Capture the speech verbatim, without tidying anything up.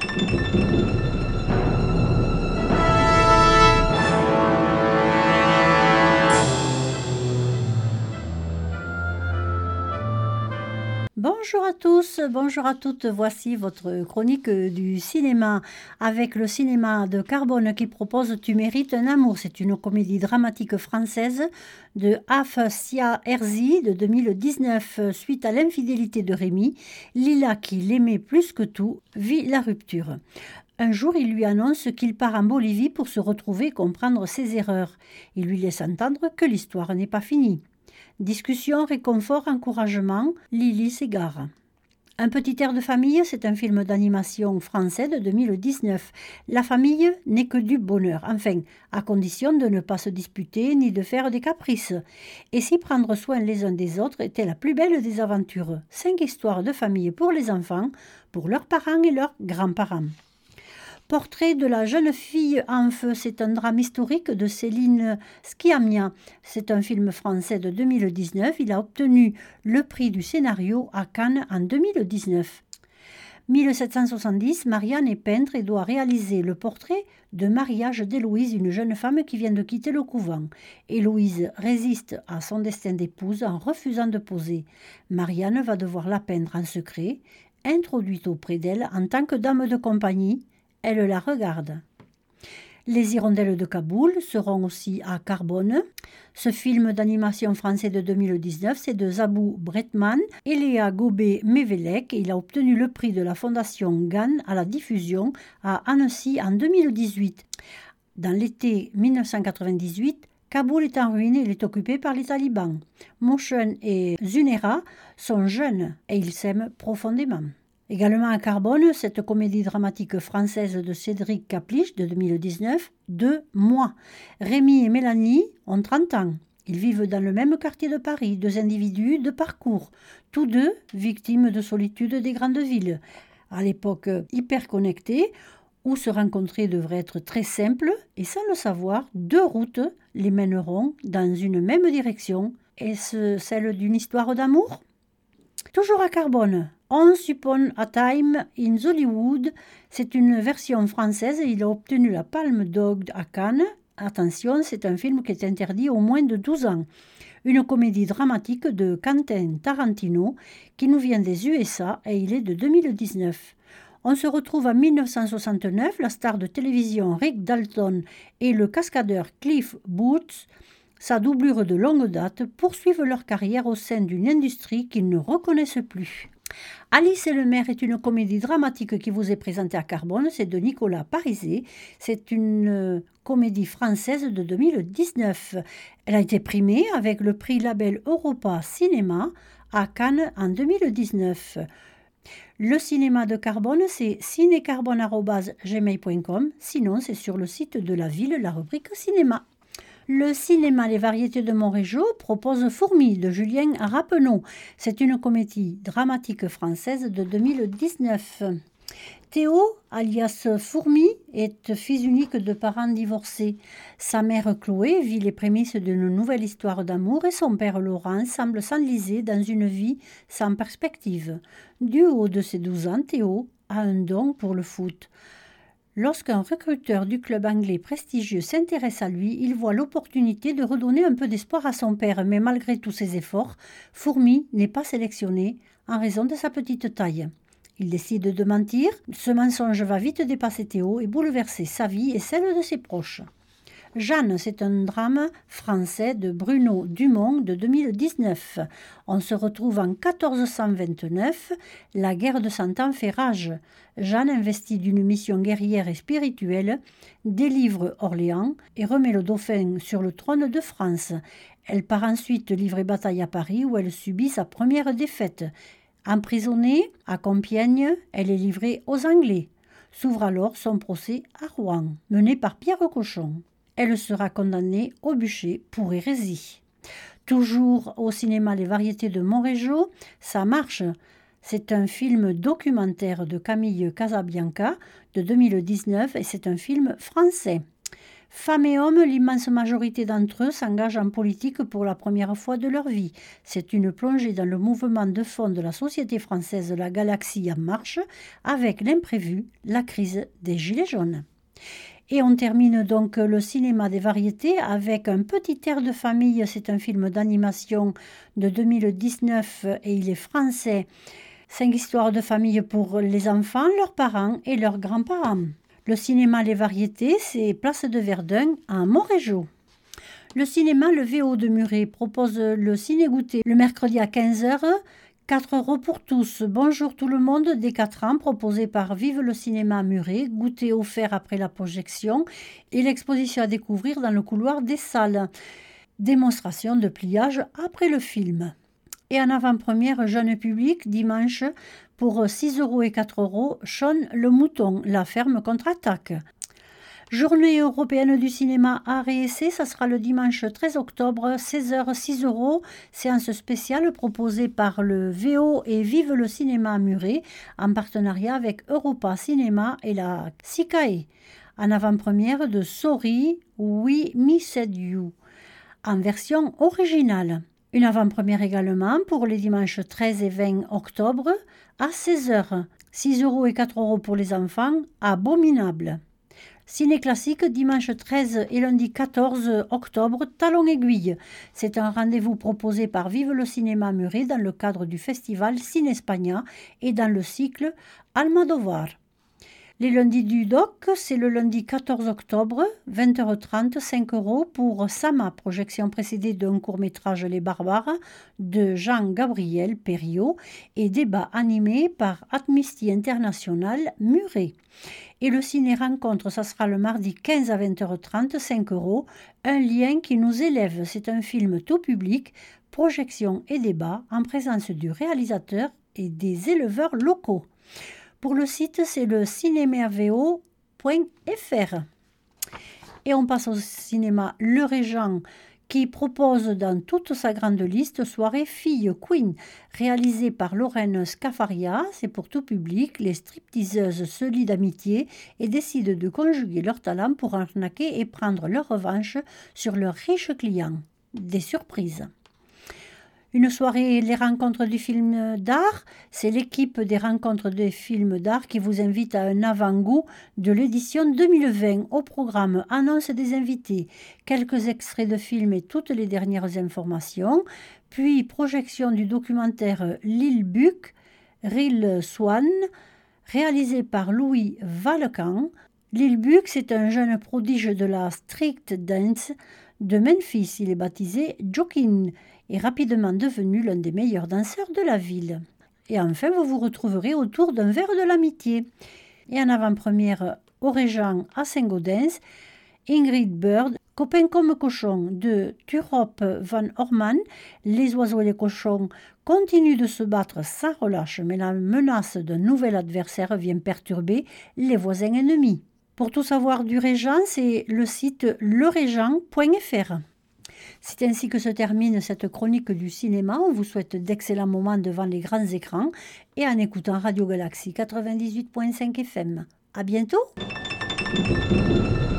Bonjour à tous, bonjour à toutes, voici votre chronique du cinéma avec le cinéma de Carbone qui propose Tu mérites un amour. C'est une comédie dramatique française de Hafsia Herzi de deux mille dix-neuf. Suite à l'infidélité de Rémi, Lila, qui l'aimait plus que tout, vit la rupture. Un jour, il lui annonce qu'il part en Bolivie pour se retrouver et comprendre ses erreurs. Il lui laisse entendre que l'histoire n'est pas finie. Discussion, réconfort, encouragement, Lily s'égare. Un petit air de famille, c'est un film d'animation français de deux mille dix-neuf. La famille n'est que du bonheur, enfin, à condition de ne pas se disputer ni de faire des caprices. Et si prendre soin les uns des autres était la plus belle des aventures. Cinq histoires de famille pour les enfants, pour leurs parents et leurs grands-parents. Portrait de la jeune fille en feu, c'est un drame historique de Céline Sciamma. C'est un film français de deux mille dix-neuf. Il a obtenu le prix du scénario à Cannes en deux mille dix-neuf. mille sept cent soixante-dix, Marianne est peintre et doit réaliser le portrait de mariage d'Héloïse, une jeune femme qui vient de quitter le couvent. Héloïse résiste à son destin d'épouse en refusant de poser. Marianne va devoir la peindre en secret, introduite auprès d'elle en tant que dame de compagnie. Elle la regarde. Les Hirondelles de Kaboul seront aussi à Carbone. Ce film d'animation français de deux mille dix-neuf, c'est de Zabou Bretman et Léa Gobet-Mévelec. Il a obtenu le prix de la Fondation Gann à la diffusion à Annecy en deux mille dix-huit. Dans l'été mille neuf cent quatre-vingt-dix-huit, Kaboul est en ruine et il est occupé par les talibans. Motion et Zunera sont jeunes et ils s'aiment profondément. Également à Carbone, cette comédie dramatique française de Cédric Kaplich de deux mille dix-neuf, Deux mois. Rémi et Mélanie ont trente ans. Ils vivent dans le même quartier de Paris, deux individus de parcours, tous deux victimes de solitude des grandes villes. À l'époque hyper connectée, où se rencontrer devrait être très simple, et sans le savoir, deux routes les mèneront dans une même direction. Est-ce celle d'une histoire d'amour ? Toujours à Carbone, Once Upon a Time in Hollywood, c'est une version française et il a obtenu la Palme d'Or à Cannes. Attention, c'est un film qui est interdit aux moins de douze ans. Une comédie dramatique de Quentin Tarantino qui nous vient des U S A et il est de deux mille dix-neuf. On se retrouve en mille neuf cent soixante-neuf, la star de télévision Rick Dalton et le cascadeur Cliff Booth, sa doublure de longue date, poursuivent leur carrière au sein d'une industrie qu'ils ne reconnaissent plus. Alice et le maire est une comédie dramatique qui vous est présentée à Carbone, c'est de Nicolas Parisé. C'est une comédie française de deux mille dix-neuf. Elle a été primée avec le prix Label Europa Cinéma à Cannes en deux mille dix-neuf. Le cinéma de Carbone, c'est cinécarbone arobase gmail point com. Sinon, c'est sur le site de la ville, la rubrique cinéma. Le cinéma Les Variétés de Montérégie propose Fourmis de Julien Rappeneau. C'est une comédie dramatique française de deux mille dix-neuf. Théo, alias Fourmi, est fils unique de parents divorcés. Sa mère Chloé vit les prémices d'une nouvelle histoire d'amour et son père Laurent semble s'enliser dans une vie sans perspective. Du haut de ses douze ans, Théo a un don pour le foot. Lorsqu'un recruteur du club anglais prestigieux s'intéresse à lui, il voit l'opportunité de redonner un peu d'espoir à son père. Mais malgré tous ses efforts, Fourmi n'est pas sélectionné en raison de sa petite taille. Il décide de mentir. Ce mensonge va vite dépasser Théo et bouleverser sa vie et celle de ses proches. Jeanne, c'est un drame français de Bruno Dumont de deux mille dix-neuf. On se retrouve en quatorze cent vingt-neuf, la guerre de Cent Ans fait rage. Jeanne, investie d'une mission guerrière et spirituelle, délivre Orléans et remet le dauphin sur le trône de France. Elle part ensuite livrer bataille à Paris où elle subit sa première défaite. Emprisonnée à Compiègne, elle est livrée aux Anglais. S'ouvre alors son procès à Rouen, mené par Pierre Cochon. Elle sera condamnée au bûcher pour hérésie. Toujours au cinéma Les Variétés de Montérégie, Ça marche. C'est un film documentaire de Camille Casabianca de deux mille dix-neuf et c'est un film français. Femmes et hommes, l'immense majorité d'entre eux s'engagent en politique pour la première fois de leur vie. C'est une plongée dans le mouvement de fond de la société française La Galaxie en marche, avec l'imprévu, la crise des Gilets jaunes. Et on termine donc le cinéma des variétés avec un petit air de famille. C'est un film d'animation de deux mille dix-neuf et il est français. Cinq histoires de famille pour les enfants, leurs parents et leurs grands-parents. Le cinéma Les Variétés, c'est Place de Verdun à Montrégeau. Le cinéma Le V O de Muret propose le ciné-goûter le mercredi à quinze heures. quatre euros pour tous. Bonjour tout le monde dès quatre ans, proposé par Vive le cinéma Muret, goûter offert après la projection et l'exposition à découvrir dans le couloir des salles. Démonstration de pliage après le film. Et en avant-première jeune public, dimanche, pour six euros et quatre euros, Sean le Mouton, la ferme contre-attaque. Journée européenne du cinéma art et essai, ça sera le dimanche treize octobre, seize heures, six euros. Séance spéciale proposée par le V O et Vive le cinéma Muret en partenariat avec Europa Cinéma et la S I C A E. En avant-première de Sorry, We Missed You, en version originale. Une avant-première également pour les dimanches treize et vingt octobre à seize heures. six euros et quatre euros pour les enfants, abominable. Ciné classique, dimanche treize et lundi quatorze octobre, Talon Aiguille. C'est un rendez-vous proposé par Vive le cinéma Muret dans le cadre du festival Cinespagna et dans le cycle Almodovar. Les lundis du doc, c'est le lundi quatorze octobre, vingt heures trente, cinq euros pour Sama, projection précédée d'un court-métrage Les Barbares de Jean-Gabriel Perriot et débat animé par Amnesty International Muret. Et le ciné-rencontre, ça sera le mardi quinze à vingt heures trente, cinq euros, un lien qui nous élève. C'est un film tout public, projection et débat en présence du réalisateur et des éleveurs locaux. Pour le site, c'est le cinémerveo point f r. Et on passe au cinéma Le Régent, qui propose dans toute sa grande liste soirée Fille Queen, réalisée par Lorraine Scafaria. C'est pour tout public. Les stripteaseuses se lient d'amitié et décident de conjuguer leurs talents pour arnaquer et prendre leur revanche sur leurs riches clients. Des surprises. Une soirée, les rencontres du film d'art, c'est l'équipe des rencontres des films d'art qui vous invite à un avant-goût de l'édition deux mille vingt. Au programme, annonce des invités, quelques extraits de films et toutes les dernières informations, puis projection du documentaire Lil Buck, Real Swan, réalisé par Louis Valecan. Lil Buck, c'est un jeune prodige de la street dance de Memphis. Il est baptisé Jokin est rapidement devenu l'un des meilleurs danseurs de la ville. Et enfin, vous vous retrouverez autour d'un verre de l'amitié. Et en avant-première, au Régent à Saint-Gaudens, Ingrid Bird, Copain comme cochon de Turop van Orman. Les oiseaux et les cochons continuent de se battre sans relâche, mais la menace d'un nouvel adversaire vient perturber les voisins ennemis. Pour tout savoir du Régent, c'est le site le régent point f r. C'est ainsi que se termine cette chronique du cinéma. On vous souhaite d'excellents moments devant les grands écrans et en écoutant Radio Galaxie quatre-vingt-dix-huit virgule cinq F M. À bientôt!